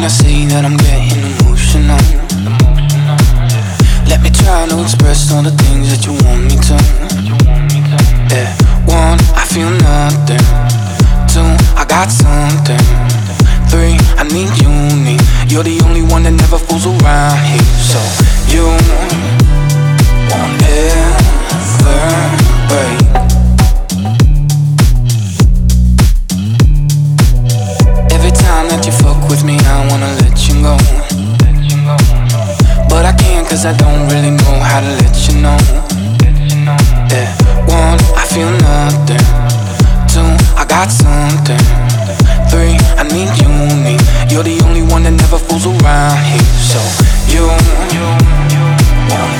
I say that I'm getting emotional. Let me try to express all the things that you want me to. Yeah. One, I feel nothing. Two, I got something. Three, I need you, need. You're the only one that never fools around here. So you won't ever break. Every time that you fuck with me, I wanna let you go. But I can't, cause I don't really know how to let you know. Yeah. One, I feel nothing. Two, I got something. Three, I need you, need. You're the only one that never fools around here. So you won't